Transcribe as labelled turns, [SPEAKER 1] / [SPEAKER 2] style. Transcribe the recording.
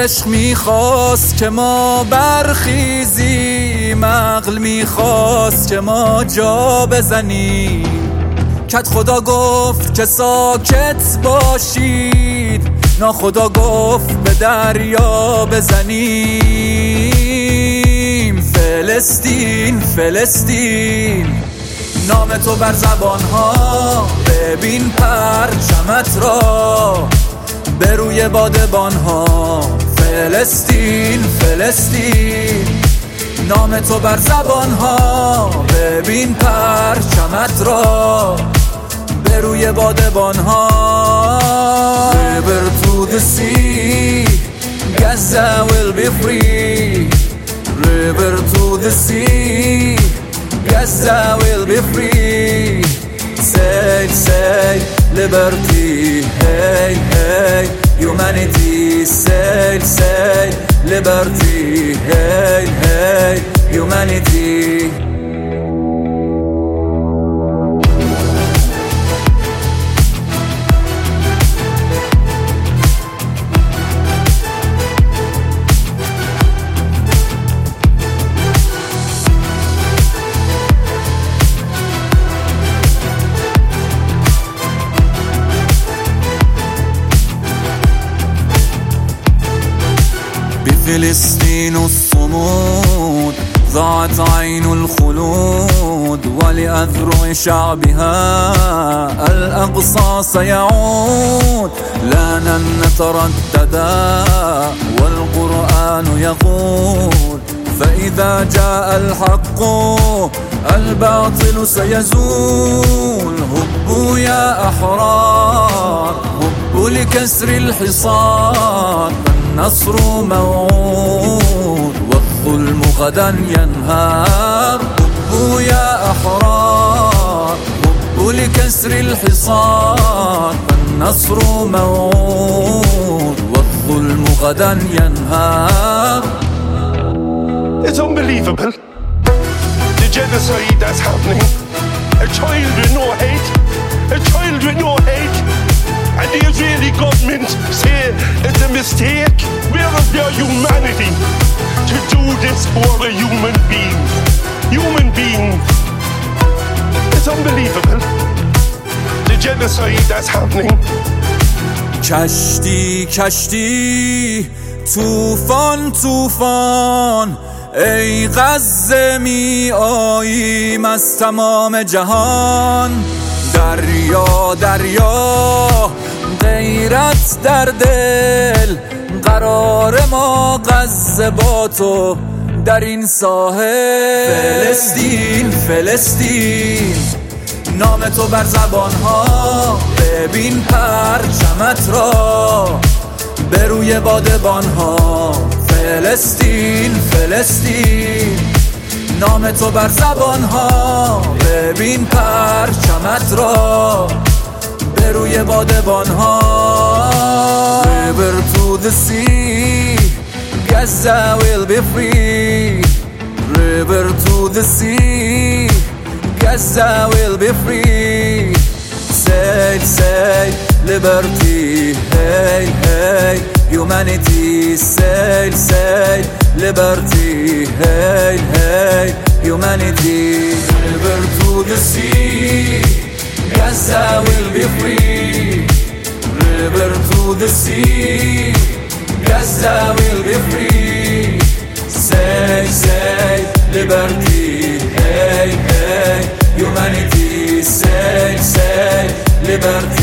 [SPEAKER 1] عشق میخواست که ما برخیزیم، عقل میخواست که ما جا بزنیم. کت خدا گفت که ساکت باشید، ناخدا گفت به دریا بزنیم. فلسطین فلسطین، نام تو بر زبانها، ببین پرچمت را به روی بادبانها. فلسطین فلسطین، نام تو بر زبانها، ببین پرچمت را به روی بادبانها. River to the sea, Gaza will be free. River to the sea, Gaza will be free. Say, say, liberty, hey, hey, humanity. Say, say, liberty, hey, hey, humanity. بفلسطين الصمود ضاعت عين الخلود، ولأذرع شعبها الأقصى سيعود. لا لن نترددا والقرآن يقول، فإذا جاء الحق الباطل سيزول. هبوا يا أحرار، هبوا لكسر الحصار، النصر موعود والظلم غدا ينهار. هبوا يا أحرار، هبوا لكسر الحصار، النصر موعود والظلم غدا ينهار.
[SPEAKER 2] It's unbelievable, the genocide that's happening. A child with no hate, a child with no hate. And the Israeli government say it's a mistake. Where is their humanity to do this for a human being? Human being. It's unbelievable, the genocide that's happening.
[SPEAKER 1] کشتی کشتی، طوفان طوفان، ای غزه می آییم از تمام جهان. دریا دریا، غیرت در دل، قرار ما غزه با تو در این ساحل. فلسطین فلسطین، نام تو بر زبانها، ببین پرچمت را به روی بادبانها. فلسطین فلسطین، نام تو بر زبانها، ببین پرچمت را به روی بادبانها. River to the sea, Gaza will be free. River to the sea, Gaza will be free. Say, say, liberty, hey, hey, humanity. Say, say, liberty, hey, hey, humanity. River to the sea, Gaza will be free. River to the sea, Gaza will be free. Say, say, liberty, hey, hey, humanity. Say, say, liberty.